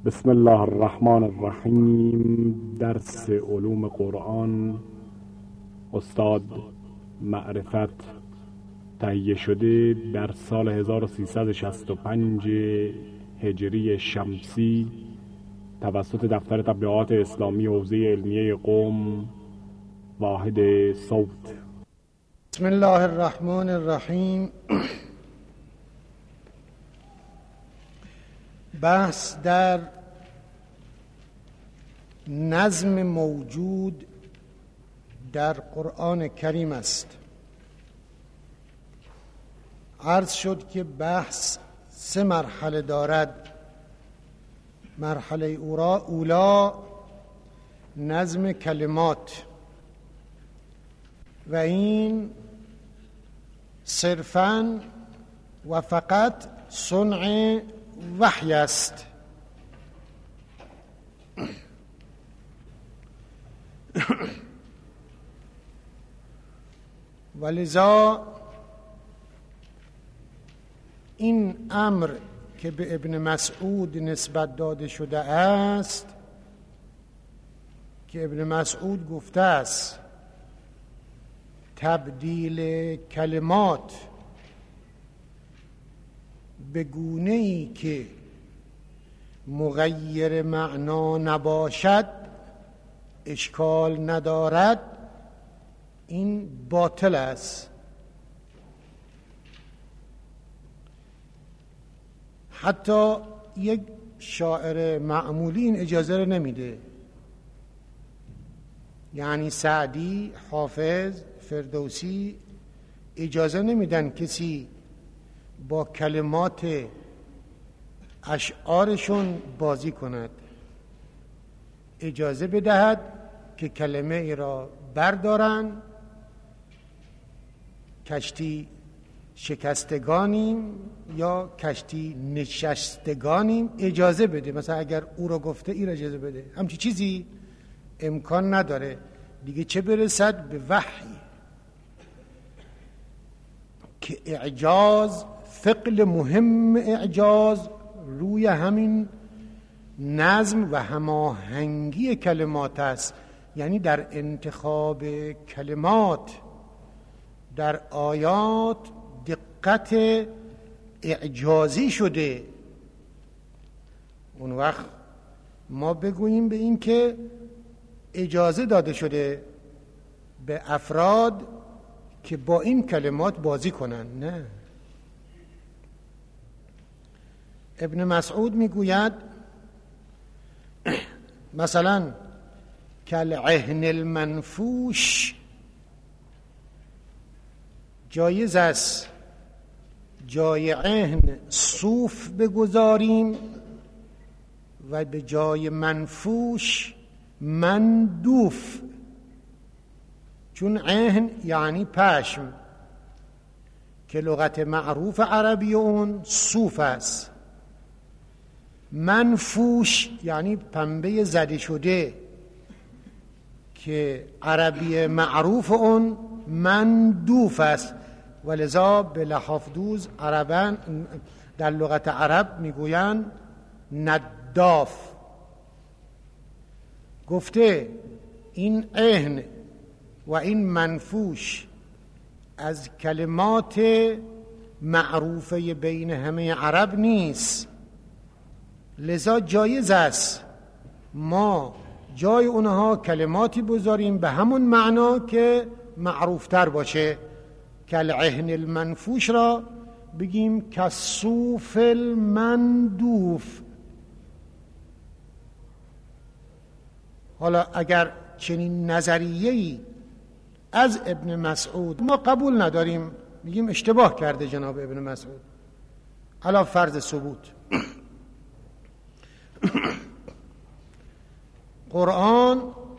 بسم الله الرحمن الرحیم. درس علوم قرآن استاد معرفت تهیه شده در سال 1365 هجری شمسی توسط دفتر تبلیغات اسلامی حوزه علمیه قم واحد صوت. بسم الله الرحمن الرحیم. بحث در نظم موجود در قرآن کریم است. عرض شد که بحث 3 مرحله دارد. مرحله اولا نظم کلمات و این صرفاً و فقط صنع وحی است. ولذا این امر که به ابن مسعود نسبت داده شده است که ابن مسعود گفته است تبدیل کلمات به گونه‌ای که مغیر معنا نباشد اشکال ندارد، این باطل است. حتی یک شاعر معمولی این اجازه رو نمیده. یعنی سعدی، حافظ، فردوسی اجازه نمیدن کسی با کلمات اشعارشون بازی کند. اجازه بدهد که کلمه ای را بردارن، کشتی شکستگانیم یا کشتی نشستگانیم، اجازه بده. مثلا اگر او را گفته ای را اجازه بده. همچی چیزی امکان نداره دیگه، چه برسد به وحی که اعجاز، ثقل مهم اعجاز روی همین نظم و هماهنگی کلمات است. یعنی در انتخاب کلمات در آیات دقت اعجازی شده. اون وقت ما بگوییم به این که اجازه داده شده به افراد که با این کلمات بازی کنن. نه. ابن مسعود میگوید مثلا کالعهن المنفوش، جایز است جای عهن صوف بگذاریم و به جای منفوش مندوف، چون عهن یعنی پشم که لغت معروف عربی اون صوف است. منفوش یعنی پنبه زده شده که عربی معروف اون مندوف است. ولذا بلحافظوز عربان در لغت عرب میگویند نداف. گفته این عهن و این منفوش از کلمات معروفه بین همه عرب نیست، لذا جایز است ما جای اونها کلماتی بذاریم به همون معنا که معروفتر باشه. کالعهن المنفوش را بگیم کالصوف المندوف. حالا اگر چنین نظریه‌ای از ابن مسعود ما قبول نداریم، میگیم اشتباه کرده جناب ابن مسعود علی فرض ثبوت. قرآن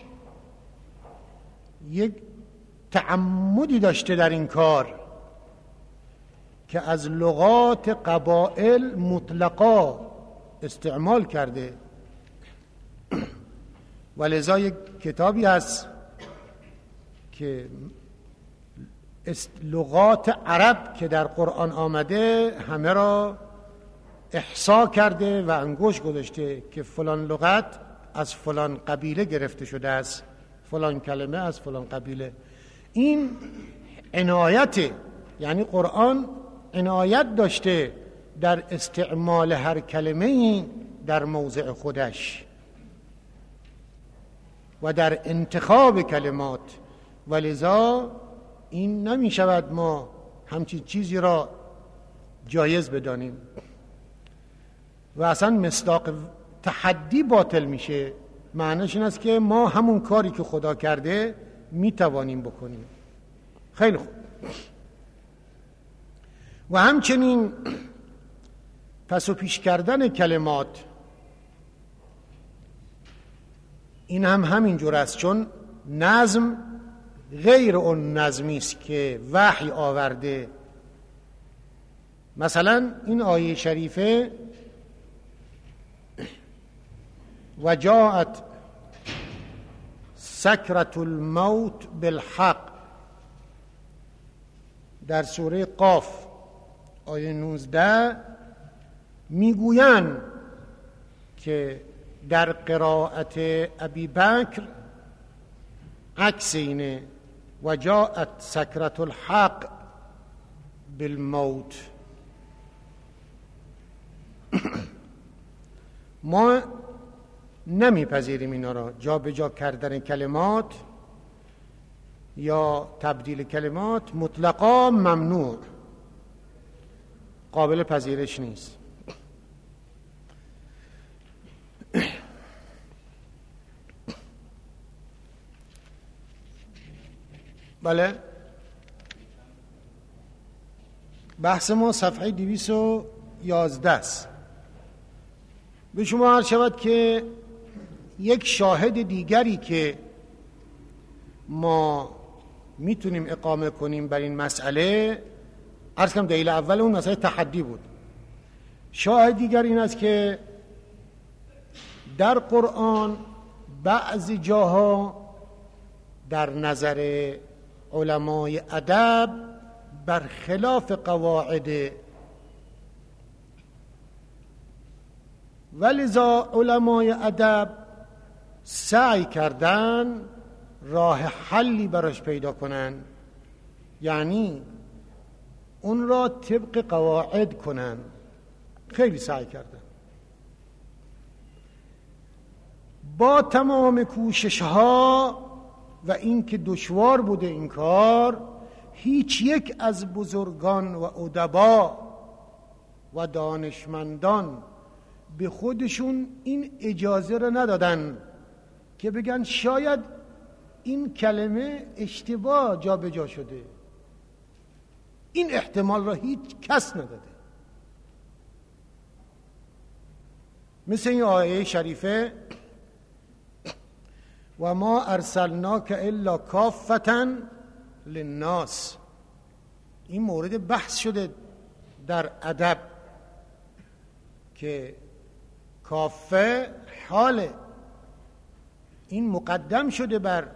یک تعمدی داشته در این کار که از لغات قبائل مطلقا استعمال کرده. ولذا یک کتابی هست که لغات عرب که در قرآن آمده همه را احصا کرده و انگشت گذاشته که فلان لغت از فلان قبیله گرفته شده است، فلان کلمه از فلان قبیله. این عنایت، یعنی قرآن عنایت داشته در استعمال هر کلمه‌ای در موضع خودش و در انتخاب کلمات، ولذا این نمی شود ما همچین چیزی را جایز بدانیم و اصلا مصداق تحدی باطل میشه. معنیش این است که ما همون کاری که خدا کرده می توانیم بکنیم. خیلی خوب. و همچنین پس و پیش کردن کلمات، این هم همینجور است، چون نظم غیر اون نظمی است که وحی آورده. مثلا این آیه شریفه و جاءت سکرة الموت بالحق در سوره قاف آیه 19 میگویند که در قرائت ابی بکر عکس اینه، و جاءت سکرة الحق بالموت. ما نمیپذیریم اینا را، جا به جا کردن کلمات یا تبدیل کلمات مطلقا ممنوع، قابل پذیرش نیست. بله، بحث ما صفحه 211 است. به شما عرض شود که یک شاهد دیگری که ما میتونیم اقامه کنیم بر این مسئله، عرض کنم دلیل اول اون مسئله تحدی بود. شاهد دیگر این است که در قرآن بعضی جاها در نظر علمای ادب برخلاف قواعد، ولذا علمای ادب سعی کردن راه حلی براش پیدا کنن، یعنی اون را طبق قواعد کنن. خیلی سعی کردن. با تمام کوشش ها و این که دشوار بوده این کار، هیچ یک از بزرگان و ادبا و دانشمندان به خودشون این اجازه را ندادن که بگن شاید این کلمه اشتباه جا به جا شده. این احتمال را هیچ کس نداده. مثل این آیه شریفه و ما ارسلناک الا کافة للناس، این مورد بحث شده در ادب که کافه حاله، این مقدم شده بر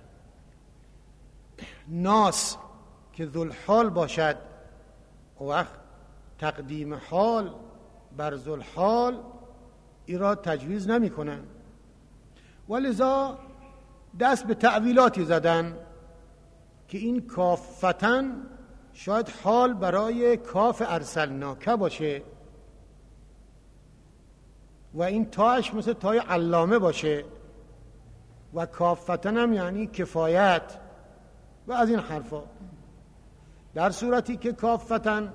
ناس که ذوالحال باشد، و وقت تقدیم حال بر ذوالحال این را تجویز نمی کنن، ولذا دست به تعویلاتی زدن که این کافتن شاید حال برای کاف ارسلناک باشه و این تاش مثل تای علامه باشه و کافتن هم یعنی کفایت و از این حرفا، در صورتی که کافتن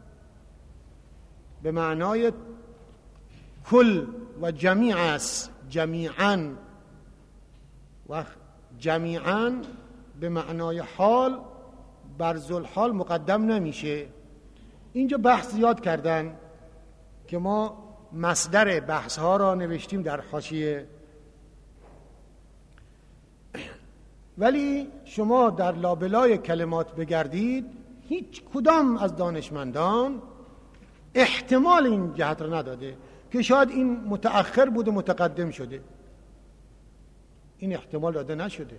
به معنای کل و جمیع است، جمیعاً، و جمیعاً به معنای حال بر ذوالحال مقدم نمیشه. اینجا بحث زیاد کردن که ما مصدر بحث ها را نوشتیم در حاشیه، ولی شما در لابلای کلمات بگردید هیچ کدام از دانشمندان احتمال این جهت را نداده که شاید این متأخر بوده متقدم شده. این احتمال داده نشده.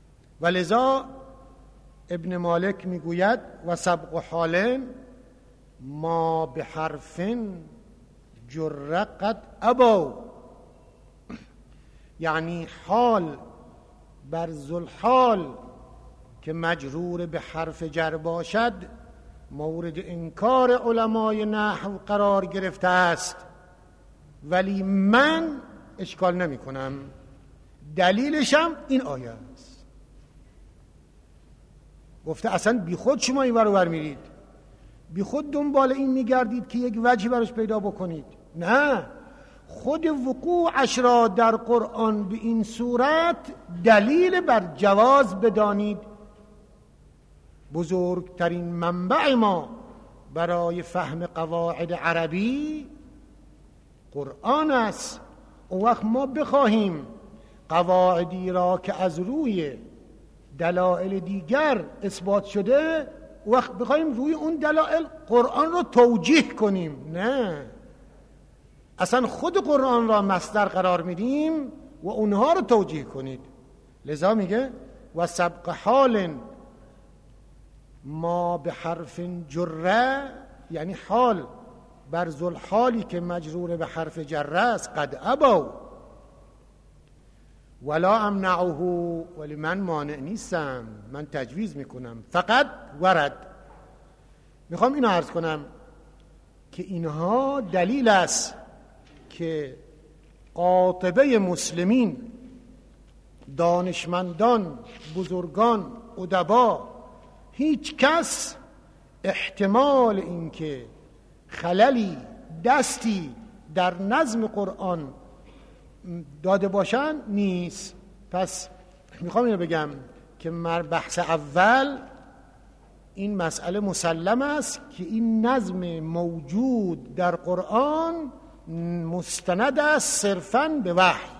ولذا ابن مالک میگوید و سبق حالن ما به حرف جر قد ابوا، یعنی حال بر ذوالحال که مجرور به حرف جر باشد مورد انکار علمای نحو قرار گرفته است، ولی من اشکال نمی کنم. دلیلشم این آیه است. گفته اصلا بی خود شما این ور و ور میرید، بی خود دنبال این میگردید که یک وجهی براش پیدا بکنید. نه، خود وقوعش را در قرآن به این صورت دلیل بر جواز بدانید. بزرگترین منبع ما برای فهم قواعد عربی قرآن است. اون وقت ما بخواهیم قواعدی را که از روی دلایل دیگر اثبات شده، وقت بخواهیم روی اون دلایل قرآن رو توجیه کنیم، نه، اصلا خود قرآن را مصدر قرار میدیم و اونها رو توجیه کنید. لذا میگه و سبق حال ما به حرف جره، یعنی حال بر ذوالحالی که مجرور به حرف جره است، قد ابوا ولا امنعه، ولی من مانع نیستم، من تجویز میکنم. فقط ورد. میخوام اینو عرض کنم که اینها دلیل است که قاطبه مسلمین، دانشمندان، بزرگان، ادبا، هیچ کس احتمال اینکه خللی، دستی در نظم قرآن داده باشن نیست. پس میخوام اینو بگم که بحث اول این مسئله مسلم است که این نظم موجود در قرآن مستند است صرفاً به وحی.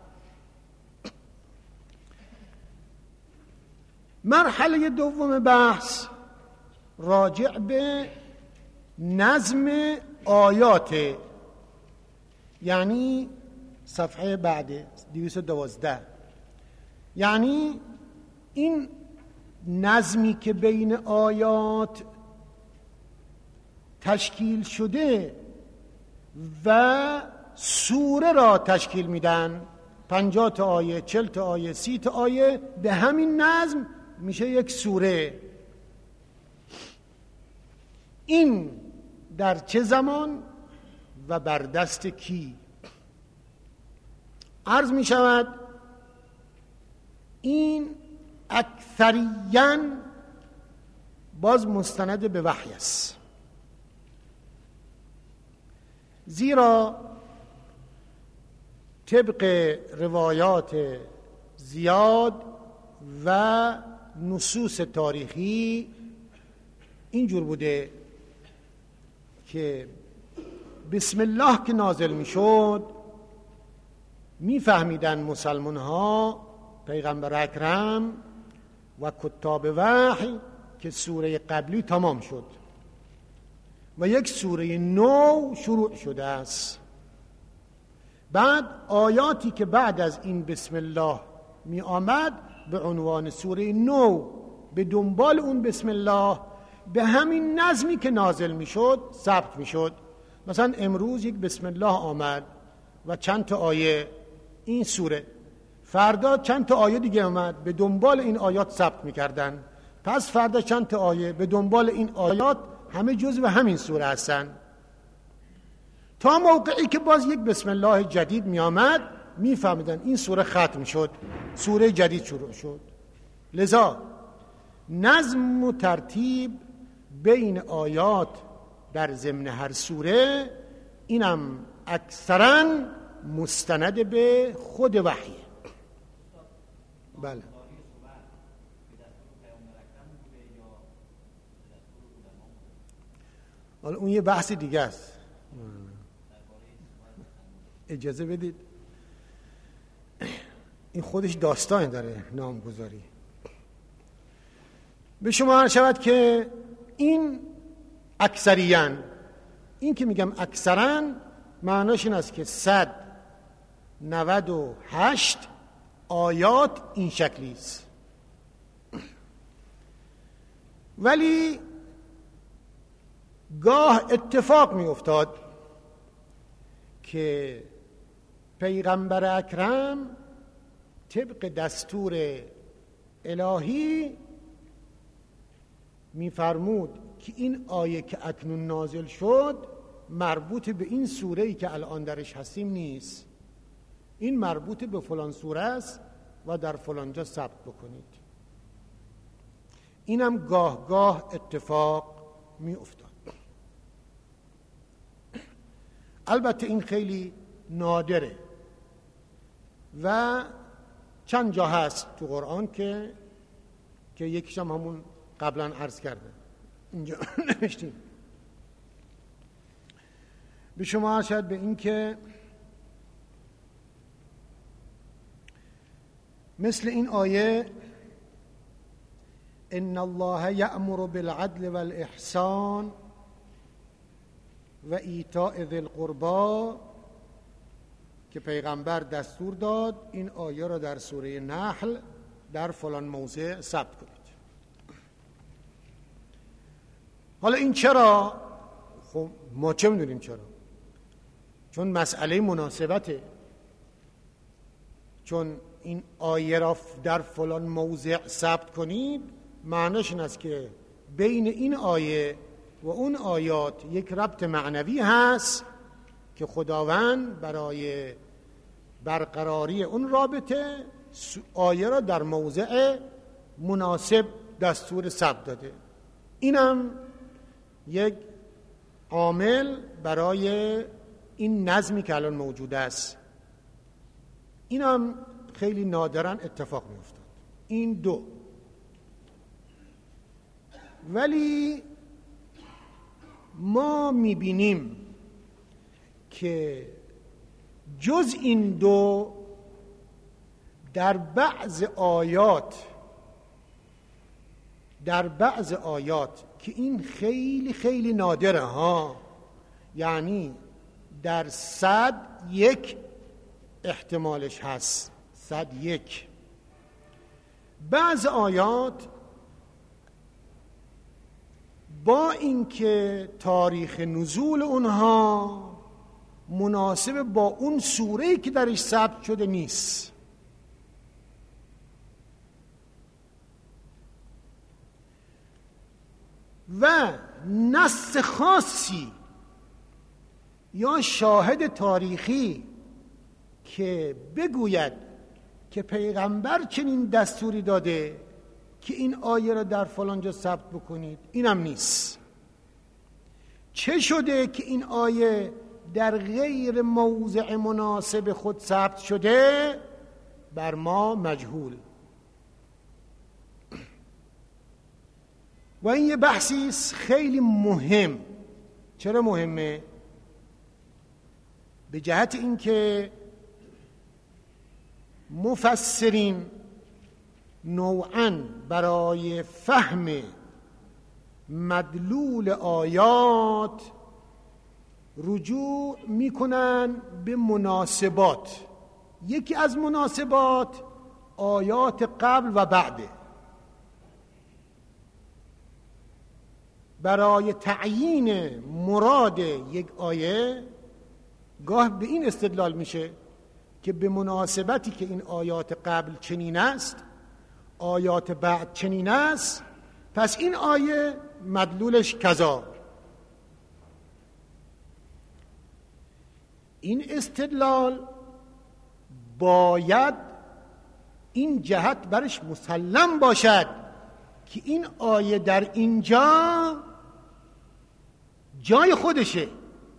مرحله دوم بحث راجع به نظم آیات، یعنی صفحه بعد 212، یعنی این نظمی که بین آیات تشکیل شده و سوره را تشکیل میدن، 50 تا آیه، 40 تا آیه، 30 تا آیه، به همین نظم میشه یک سوره. این در چه زمان و بر دست کی؟ عرض می شود این اکثریاً باز مستند به وحی است، زیرا طبق روایات زیاد و نصوص تاریخی اینجور بوده که بسم الله که نازل می شد می فهمیدن مسلمان ها، پیغمبر اکرم و کتاب وحی، که سوره قبلی تمام شد و یک سوره نو شروع شده است. بعد آیاتی که بعد از این بسم الله می آمد به عنوان سوره نو به دنبال اون بسم الله به همین نظمی که نازل می شد ثبت می شد. مثلا امروز یک بسم الله آمد و چند تا آیه این سوره، فردا چند تا آیه دیگه آمد به دنبال این آیات ثبت می کردن، پس فردا چند تا آیه به دنبال این آیات، همه جزو همین سوره هستن، تا موقعی که باز یک بسم الله جدید می آمد می فهمیدن این سوره ختم شد، سوره جدید شروع شد. لذا نظم و ترتیب بین آیات در ضمن هر سوره اینم اکثرا مستند به خود وحیه. بله. حالا اون یه بحث دیگه است، اجازه بدید، این خودش داستان داره نامگذاری. به شما عرض شود که این اکثریاً، این که میگم اکثراً معناش این است که 198 آیات این شکلی است، گاه اتفاق می افتاد که پیغمبر اکرم طبق دستور الهی می‌فرمود که این آیه که اکنون نازل شد مربوط به این سوره‌ای که الان درش هستیم نیست، این مربوط به فلان سوره است و در فلان جا ثبت بکنید. اینم گاه گاه اتفاق می افتاد. البته این خیلی نادره و چند جا هست تو قرآن که یکیش هم همون قبلا عرض کرده اینجا نوشتیم. به شما ارشد به این که مثل این آیه ان الله یأمر بالعدل والإحسان و ایتاء ذی القربا که پیغمبر دستور داد این آیه را در سوره نحل در فلان موضع ثبت کنید. حالا این چرا؟ خب ما چه می‌دونیم چرا؟ چون مسئله مناسبته، چون این آیه را در فلان موضع ثبت کنید معنیش این است که بین این آیه و اون آیات یک ربط معنوی هست که خداوند برای برقراری اون رابطه آیه را در موضع مناسب دستور ثبت داده. اینم یک عامل برای این نظمی که الان موجود است. اینم خیلی نادراً اتفاق می‌افتاد. این دو. ولی ما می‌بینیم که جز این دو در بعض آیات که این خیلی خیلی نادره ها، یعنی در 101 احتمالش هست، 101 بعض آیات با اینکه تاریخ نزول اونها مناسب با اون سوره‌ای که درش ثبت شده نیست، و نص خاصی یا شاهد تاریخی که بگوید که پیغمبر چنین دستوری داده که این آیه را در فلان جا ثبت بکنید، اینم نیست. چه شده که این آیه در غیر موضع مناسب خود ثبت شده بر ما مجهول. و این یه بحثی خیلی مهم. چرا مهمه؟ به جهت اینکه مفسرین نوعاً برای فهم مدلول آیات رجوع میکنن به مناسبات. یکی از مناسبات آیات قبل و بعده. برای تعیین مراد یک آیه گاه به این استدلال میشه که به مناسبتی که این آیات قبل چنین است، آیات بعد چنین است، پس این آیه مدلولش کذا. این استدلال باید این جهت برش مسلم باشد که این آیه در اینجا جای خودشه.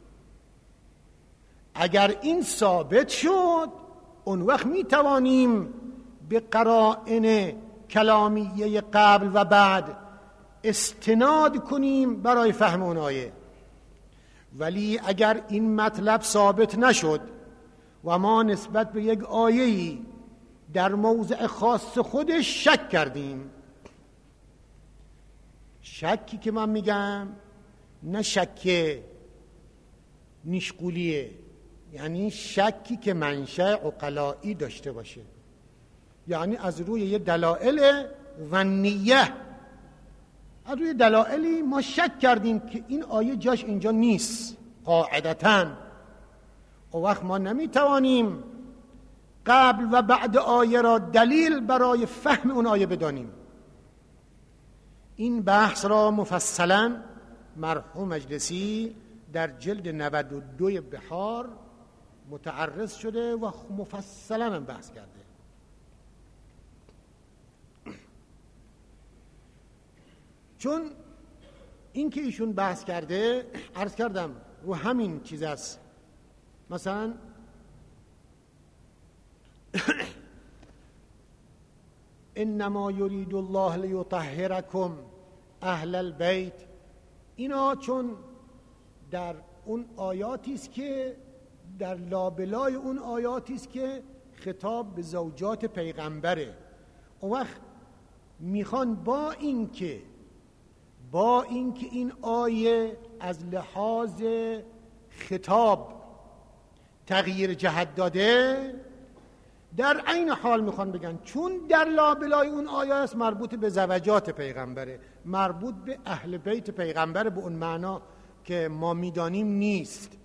اگر این ثابت شد اون وقت می توانیم به قرائن کلامیه قبل و بعد استناد کنیم برای فهم اون آیه. ولی اگر این مطلب ثابت نشد و ما نسبت به یک آیه‌ای در موضع خاص خودش شک کردیم، شکی که من میگم نه شک نیشگولیه، یعنی شکی که منشأ عقلایی داشته باشه، یعنی از روی یه دلایل ظنیه از روی دلایلی ما شک کردیم که این آیه جاش اینجا نیست قاعدتاً. او وقت ما نمیتوانیم قبل و بعد آیه را دلیل برای فهم اون آیه بدانیم. این بحث را مفصلا مرحوم مجلسی در جلد 92 بحار متعرض شده و مفصلا هم بحث کرده. چون این که ایشون بحث کرده، عرض کردم رو همین چیز است. مثلا انما یرید الله لیطهرکم اهل البیت، اینا چون در اون آیاتی است که در لابلای اون آیاتی است که خطاب به زوجات پیغمبره، اون وقت میخوان با اینکه این آیه از لحاظ خطاب تغییر جهت داده، در عین حال میخوان بگن چون در لابلای اون آیه است مربوط به زوجات پیغمبره، مربوط به اهل بیت پیغمبر به اون معنا که ما میدانیم نیست.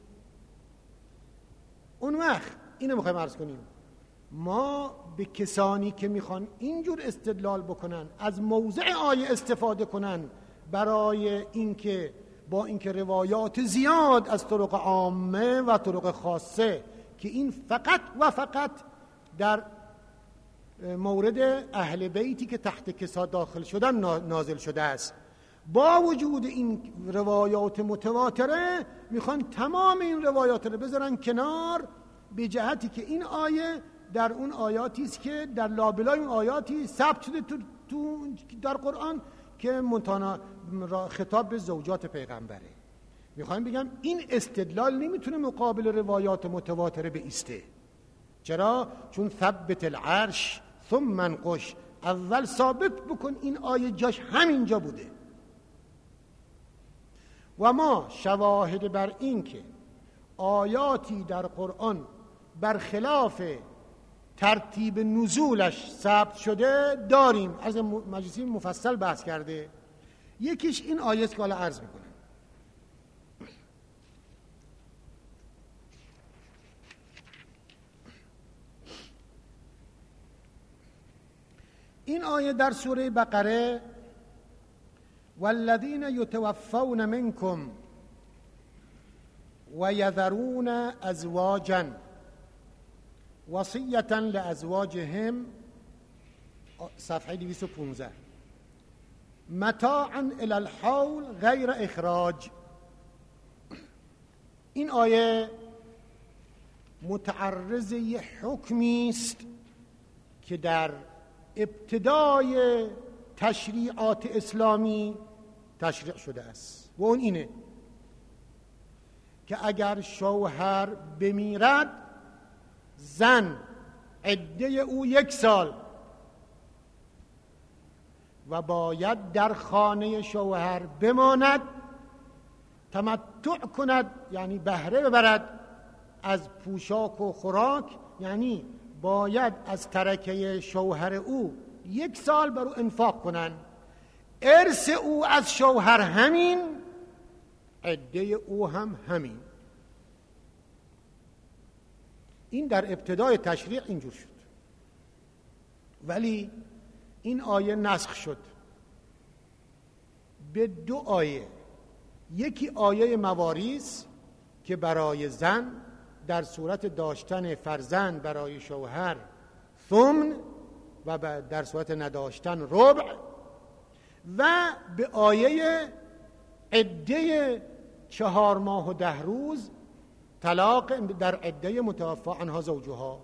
اون وقت اینو میخوایم عرض کنیم، ما به کسانی که میخوان اینجور استدلال بکنن، از موضع آیه استفاده کنن برای اینکه با اینکه روایات زیاد از طرق عامه و طرق خاصه که این فقط و فقط در مورد اهل بیتی که تحت کسا داخل شدن نازل شده است، با وجود این روایات متواتره میخوان تمام این روایات رو بذارن کنار، به جهتی که این آیه در اون آیاتی است که در لابلای اون آیاتی ثبت شده تو در قرآن که خطاب به زوجات پیغمبره. میخوایم بگم این استدلال نمیتونه مقابل روایات متواتره بایسته. چرا؟ چون ثبت العرش ثم انقش، اول ثابت بکن این آیه جاش همینجا بوده. و ما شواهد بر این که آیاتی در قرآن برخلاف ترتیب نزولش ثبت شده داریم. از مجلسی مفصل بحث کرده. یکیش این آیه است که حالا عرض میکنم. این آیه در سوره بقره والذین یتوفون منکم و یذرون ازواجا وصیة لازواجهم، صفحه 215، متاعا الی الحول غیر اخراج. این آیه متعرض یه حکمی است که در ابتدای تشریعات اسلامی تشریع شده است و اون اینه که اگر شوهر بمیرد، زن عده او 1 سال و باید در خانه شوهر بماند، تمتع کند یعنی بهره ببرد از پوشاک و خوراک، یعنی باید از ترکه شوهر او 1 سال بر او انفاق کنن. ارث او از شوهر همین، عده او هم همین. این در ابتدای تشریع اینجور شد، ولی این آیه نسخ شد به 2 آیه. یکی آیه مواریث که برای زن در صورت داشتن فرزند برای شوهر ثمن و در صورت نداشتن ربع، و به آیه عده 4 ماه و 10 روز طلاق در عده متوفی عنها زوجها.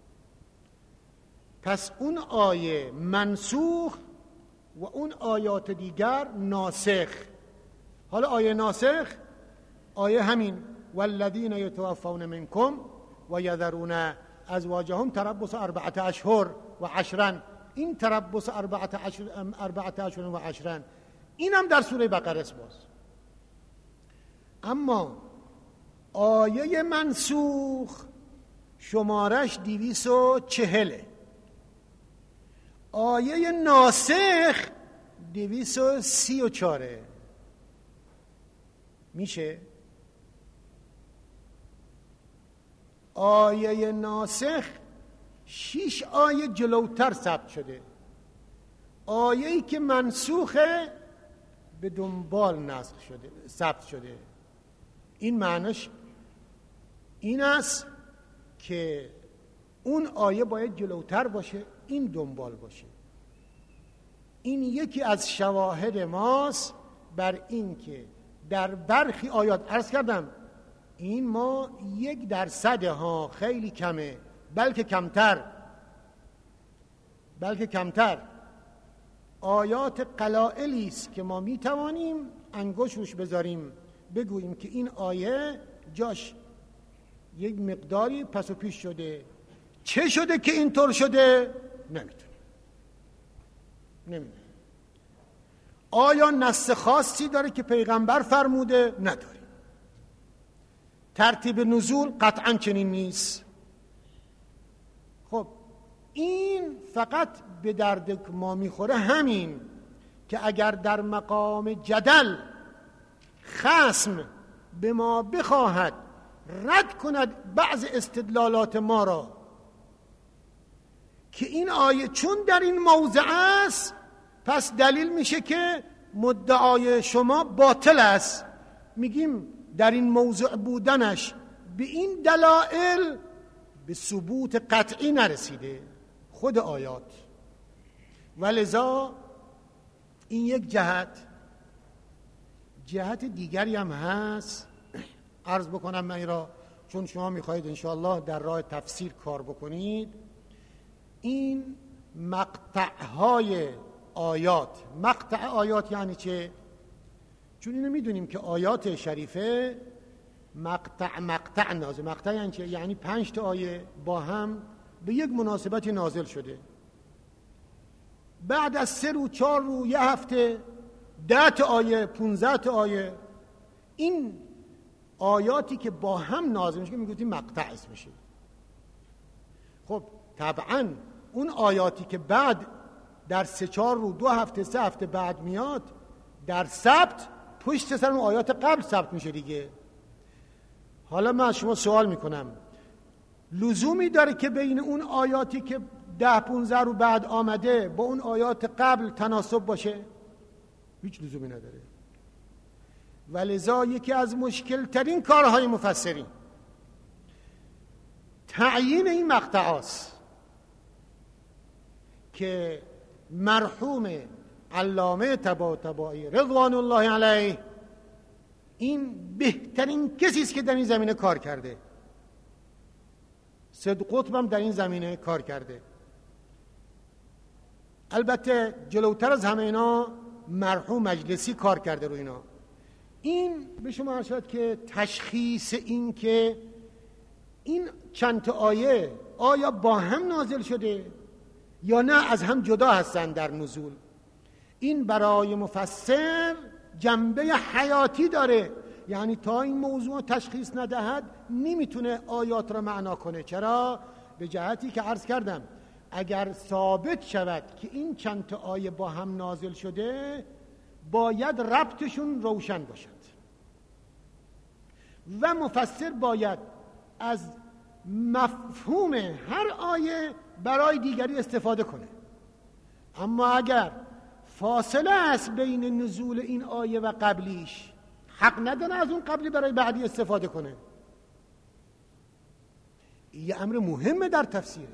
پس اون آیه منسوخ و اون آیات دیگر ناسخ. حالا آیه ناسخ آیه همین والذین یتوفون منکم و یذرون ازواجهم تربص 4 اشهر و 10. این تربص 4 اشهر و 10 اینم در سوره بقره است باز. اما آیه منسوخ شمارش 240. آیه ناسخ 234 میشه. آیه ناسخ 6 آیه جلوتر ثبت شده. آیه‌ای که منسوخه به دنبال نسخ شده، ثبت شده. این معنیش این است که اون آیه باید جلوتر باشه، این دنبال باشه. این یکی از شواهد ماست بر این که در برخی آیات، عرض کردم این ما 1% ها، خیلی کمه، بلکه کمتر آیات قلائلی است که ما میتوانیم انگشت روش بذاریم بگوییم که این آیه جاش یک مقداری پس و پیش شده. چه شده که اینطور شده؟ نمیدونیم. آیا نص خاصی داره که پیغمبر فرموده؟ نداریم. ترتیب نزول قطعا چنین نیست. خب این فقط به درد ما میخوره همین که اگر در مقام جدل خصم به ما بخواهد رد کند بعض استدلالات ما را که این آیه چون در این موضع است پس دلیل میشه که مدعای شما باطل است، میگیم در این موضع بودنش به این دلائل به ثبوت قطعی نرسیده خود آیات. ولذا این یک جهت دیگری هم هست. عرض بکنم من را، چون شما میخواهید انشاءالله در راه تفسیر کار بکنید. این مقطع آیات یعنی چه؟ چون اینو میدونیم که آیات شریفه مقطع نازل. مقطع یعنی چه؟ یعنی 5 تا آیه با هم به یک مناسبتی نازل شده. بعد از 3 روز 4 روز یه هفته 10 تا آیه 15 تا آیه، این آیاتی که با هم نازل میشه میگفتیم مقطع اسمشه. خب طبعا اون آیاتی که بعد در 3-4 روز 2 هفته 3 هفته بعد میاد در ثبت پشت سر اون آیات قبل ثبت میشه دیگه. حالا من از شما سوال میکنم لزومی داره که بین اون آیاتی که 10-15 رو بعد آمده با اون آیات قبل تناسب باشه؟ هیچ لزومی نداره. ولذا یکی از مشکل ترین کارهای مفسرین تعیین این مقطعاست که مرحوم علامه طباطبایی رضوان الله علیه این بهترین کسی است که در این زمینه کار کرده. سید قطب هم در این زمینه کار کرده. البته جلوتر از همه اینا مرحوم مجلسی کار کرده رو اینا. این به شما عرض شد که تشخیص این که این چند تا آیه آیا با هم نازل شده یا نه از هم جدا هستند در نزول، این برای مفسر جنبه حیاتی داره. یعنی تا این موضوع تشخیص ندهد نمیتونه آیات را معنا کنه. چرا؟ به جهتی که عرض کردم اگر ثابت شود که این چند تا آیه با هم نازل شده باید ربطشون روشن باشد و مفسر باید از مفهوم هر آیه برای دیگری استفاده کنه. اما اگر فاصله است بین نزول این آیه و قبلیش، حق نداره از اون قبلی برای بعدی استفاده کنه. یه امر مهمه در تفسیره.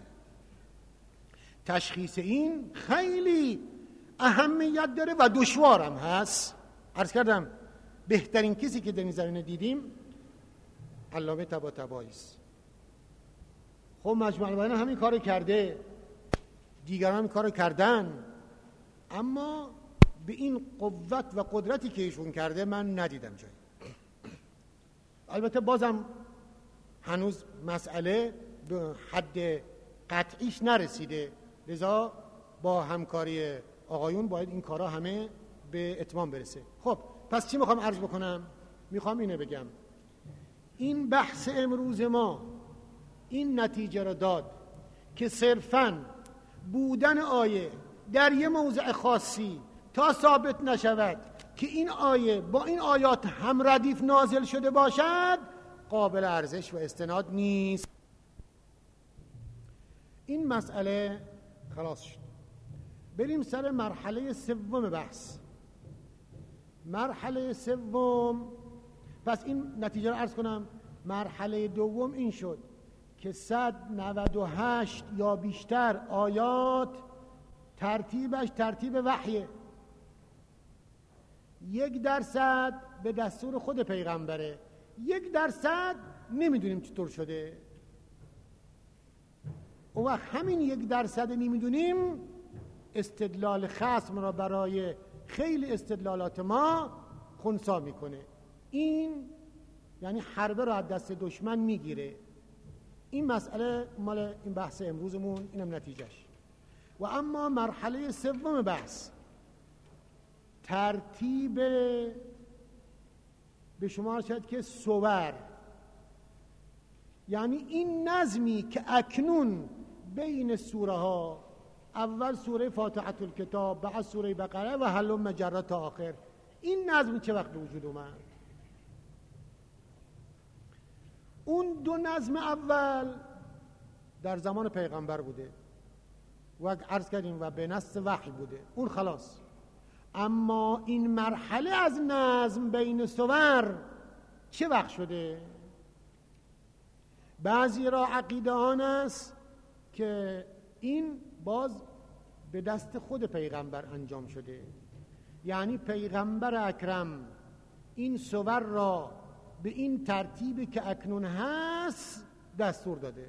تشخیص این خیلی اهمیت داره و دشوارم هست. عرض کردم بهترین کسی که در این زمینه دیدیم علامه طباطبایی است. خب مجمع البیان همین کارو کرده، دیگران هم کارو کردن، اما به این قوت و قدرتی که ایشون کرده من ندیدم جایی. البته بازم هنوز مسئله به حد قطعیش نرسیده، لذا با همکاری آقایون باید این کارا همه به اتمام برسه. خب پس چی میخوام عرض بکنم؟ میخوام اینو بگم این بحث امروز ما این نتیجه را داد که صرفاً بودن آیه در یه موضع خاصی تا ثابت نشود که این آیه با این آیات هم ردیف نازل شده باشد قابل ارزش و استناد نیست. این مسئله خلاص شد. بریم سر مرحله سوم بحث. مرحله سوم، پس این نتیجه رو عرض کنم. مرحله دوم این شد که 198 یا بیشتر آیات ترتیبش ترتیب وحیه، 1% به دستور خود پیغمبره، 1% نمیدونیم چطور شده. اون وقت همین 1% نمیدونیم استدلال خصم را برای خیلی استدلالات ما خنثی میکنه. این یعنی حربه را از دست دشمن میگیره. این مسئله مال این بحث امروزمون، اینم نتیجهش. و اما مرحله سوم بحث ترتیب به شما شد که صور، یعنی این نظمی که اکنون بین سوره ها، اول سوره فاتحه الکتاب، بعد سوره بقره و هلم مجره تا آخر، این نظم چه وقت به وجود اومد؟ اون دو نظم اول در زمان پیغمبر بوده و عرض کردیم و به نص وحی بوده، اون خلاص. اما این مرحله از نظم بین سور چه وقت شده؟ بعضی را عقیده آن است که این باز به دست خود پیغمبر انجام شده، یعنی پیغمبر اکرم این سور را به این ترتیبی که اکنون هست دستور داده.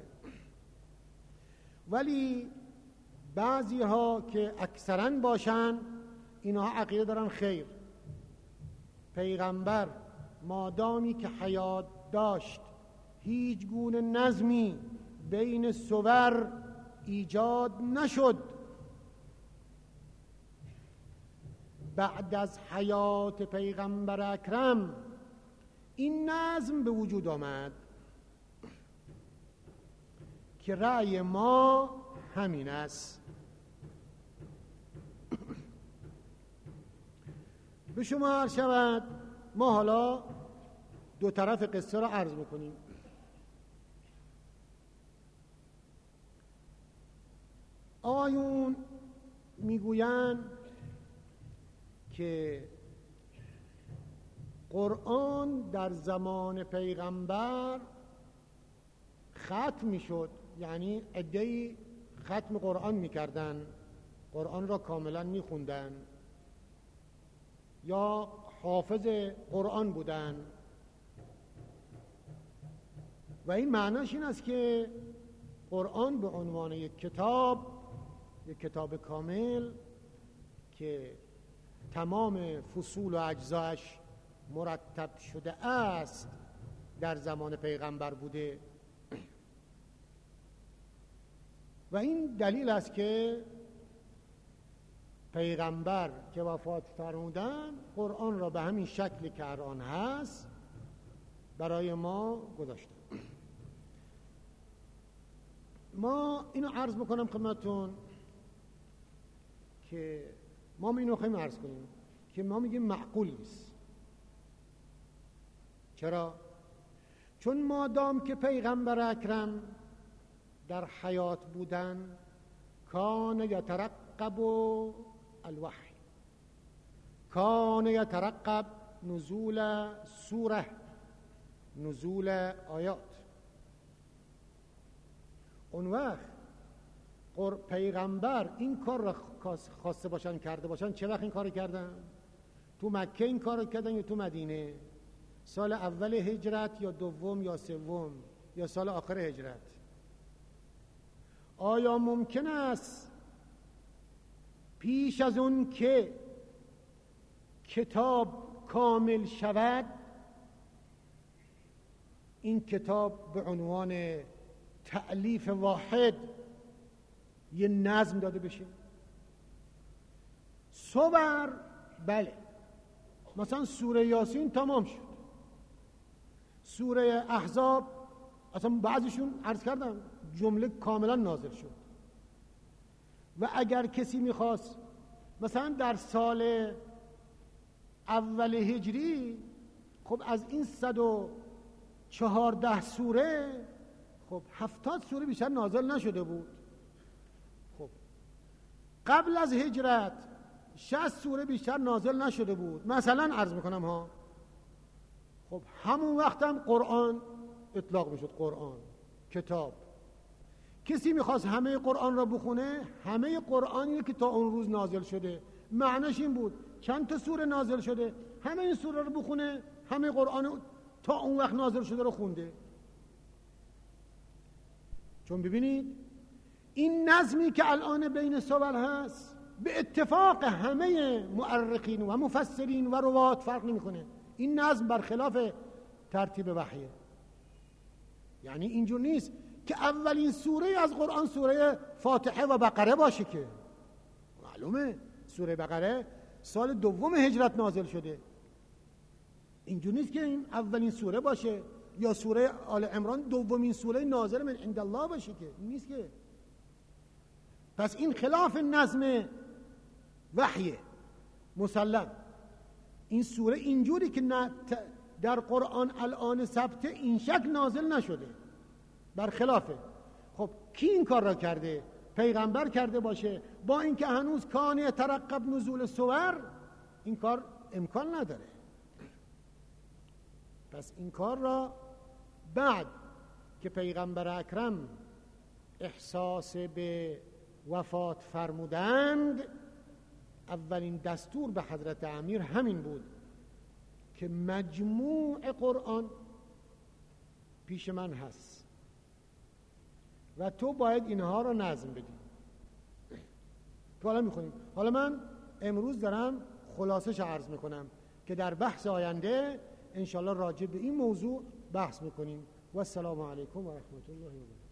ولی بعضی ها که اکثرا باشن اینها عقیده دارن خیر، پیغمبر مادامی که حیات داشت هیچ گونه نظمی بین سور ایجاد نشد، بعد از حیات پیغمبر اکرم این نظم به وجود آمد که رأی ما همین است. به شما عرض شود، ما حالا دو طرف قصه را عرض میکنیم. آیون میگویند که قرآن در زمان پیغمبر ختم میشد، یعنی عده‌ای ختم قرآن میکردن، قرآن را کاملا میخوندن یا حافظ قرآن بودن و این معناش این است که قرآن به عنوان یک کتاب کامل که تمام فصول و اجزاش مرتب شده است در زمان پیغمبر بوده. و این دلیل است که پیغمبر که وفات فرمودن قرآن را به همین شکلی که الان هست برای ما گذاشتن. ما اینو عرض میکنم خدمتتون که ما اینو خواهیم عرض کنیم که ما میگیم معقول نیست. چرا؟ چون مادام که پیغمبر اکرم در حیات بودن کان یترقب الوحی، کان یترقب نزول سوره، نزول آیات. اون وقت پیغمبر این کار را خواسته باشن، کرده باشن، چه وقت این کار کردن؟ تو مکه این کار کردن یا تو مدینه؟ سال اول هجرت یا دوم یا سوم یا سال آخر هجرت؟ آیا ممکن است پیش از اون که کتاب کامل شود این کتاب به عنوان تألیف واحد یه نظم داده بشه؟ صور بله، مثلا سوره یاسین تمام شد، سوره احزاب اصلا بعضیشون عرض کردم جمله کاملا نازل شد. و اگر کسی میخواست مثلا در سال اول هجری خب از این 114 سوره خب 70 سوره بیشتر نازل نشده بود. خب قبل از هجرت 60 سوره بیشتر نازل نشده بود مثلا، عرض میکنم ها. خب همون وقت هم قرآن اطلاق میشد، قرآن کتاب. کسی میخواست همه قرآن را بخونه، همه قرآنی که تا اون روز نازل شده، معنیش این بود چند تا سوره نازل شده، همه این سوره رو بخونه، همه قرآن تا اون وقت نازل شده رو خونده. چون ببینید این نظمی که الان بین سور هست به اتفاق همه مؤرخین و مفسرین و روات فرق نمیکنه. این نظم برخلاف ترتیب وحیه. یعنی اینجور نیست که اولین سوره از قرآن سوره فاتحه و بقره باشه، که معلومه سوره بقره سال دوم هجرت نازل شده. اینجور نیست که این اولین سوره باشه یا سوره آل عمران دومین سوره نازل من عند الله باشه، که نیست که. پس این خلاف نظم وحیه مسلم. این سوره اینجوری که در قرآن الان ثبت این شکل نازل نشده، برخلافه. خب کی این کار را کرده؟ پیغمبر کرده باشه، با اینکه هنوز کان یترقب نزول سور، این کار امکان نداره. پس این کار را بعد که پیغمبر اکرم احساس به وفات فرمودند، اولین دستور به حضرت امیر همین بود که مجموع قرآن پیش من هست و تو باید اینها رو نظم بدی. که حالا میخونیم. حالا من امروز دارم خلاصش عرض میکنم که در بحث آینده انشالله راجع به این موضوع بحث میکنیم. و السلام علیکم و رحمت الله و برکاته.